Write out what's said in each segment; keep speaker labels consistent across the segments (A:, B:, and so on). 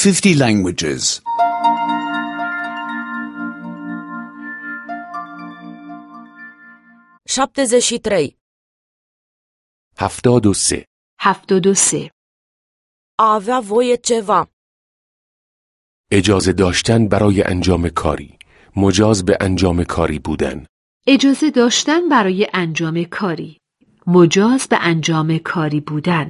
A: 50 languages.
B: 73.
C: 73.
D: 73.
B: A avea voie ceva.
C: اجازه داشتن برای انجام کاری. مجاز به انجام کاری بودن.
D: اجازه داشتن برای انجام کاری. مجاز به انجام کاری بودن.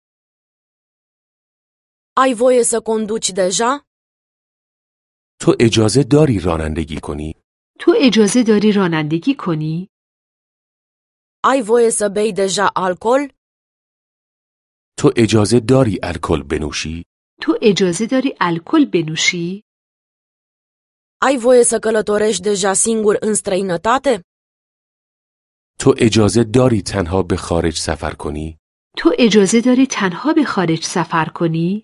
B: Ai voie să conduci deja?
C: تو اجازه داری رانندگی کنی؟
D: تو اجازه داری رانندگی کنی؟
B: Ai voie să bei deja alcool?
C: تو اجازه داری الکل بنوشی؟
D: تو اجازه داری الکل بنوشی؟
B: Ai voie să călătorești deja singur în străinătate?
C: تو اجازه داری تنها به خارج سفر کنی؟
D: تو اجازه داری تنها به خارج سفر کنی؟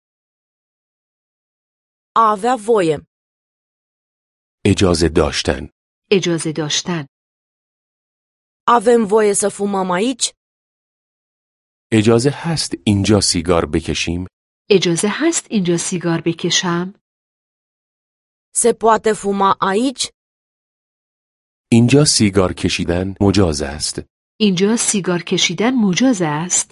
B: A avea voie.
C: اجازه داشتن.
D: اجازه داشتن.
B: Avem voie să fumăm aici?
C: اجازه هست اینجا سیگار بکشیم؟
D: اجازه هست اینجا سیگار بکشم؟
B: Se poate fuma aici?
C: اینجا سیگار کشیدن مجاز است.
D: اینجا سیگار کشیدن مجاز است؟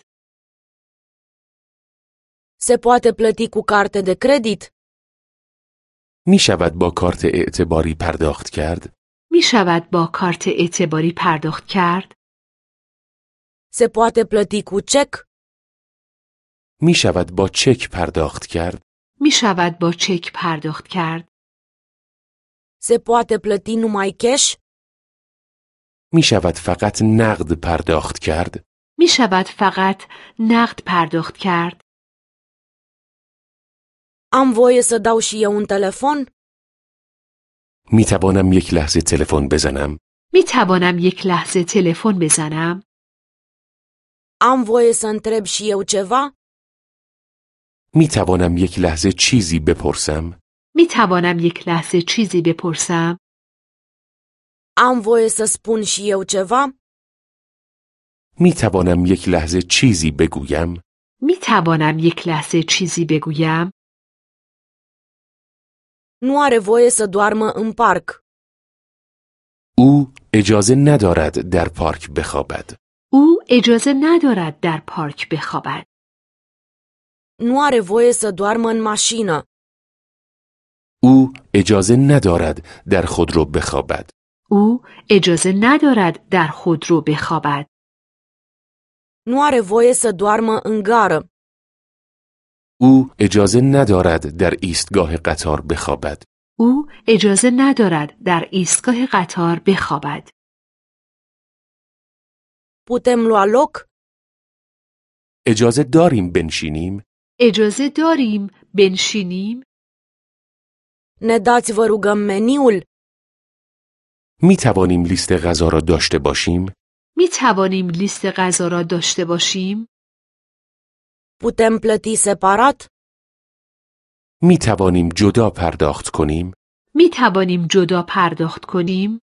B: Se poate plăti cu carte de credit?
C: می شود با کارت اعتباری پرداخت کرد؟
D: می شود با کارت اعتباری پرداخت کرد؟
B: Se poate plăti cu cec?
C: می شود با چک پرداخت کرد؟
D: می شود با چک پرداخت کرد؟
B: Se poate plăti numai cash?
C: می شود فقط نقد پرداخت کرد؟
D: می شود فقط نقد پرداخت کرد؟
B: Am voie să dau și eu un telefon?
C: می توانم یک لحظه تلفن بزنم؟
D: می توانم یک لحظه تلفن بزنم؟
B: Am voie să întreb și eu ceva?
C: می توانم یک لحظه چیزی بپرسم؟
D: می توانم یک لحظه چیزی بپرسم؟
B: Am voie să spun și eu ceva?
C: می توانم یک لحظه چیزی بگویم؟
D: می توانم یک لحظه چیزی بگویم؟
B: Nu are voie să doarmă în parc.
C: او اجازه ندارد در پارک بخوابد.
D: او اجازه ندارد در پارک بخوابد.
B: Nu are voie să doarmă în mașină.
C: او اجازه ندارد در خودرو بخوابد.
D: او اجازه ندارد در خودرو بخوابد.
B: Nu are voie să doarmă în gară.
C: او اجازه ندارد در ایستگاه قطار بخوابد.
D: او اجازه ندارد در ایستگاه قطار بخوابد.
B: Putem lua loc?
C: اجازه داریم بنشینیم؟
D: اجازه داریم بنشینیم؟
B: Ne dați, vă rugăm, meniul?
C: می توانیم لیست غذا را داشته باشیم؟
D: می توانیم لیست غذا را داشته باشیم؟
B: Putem plăti separat?
C: می توانیم جدا پرداخت کنیم؟
D: می توانیم جدا پرداخت کنیم؟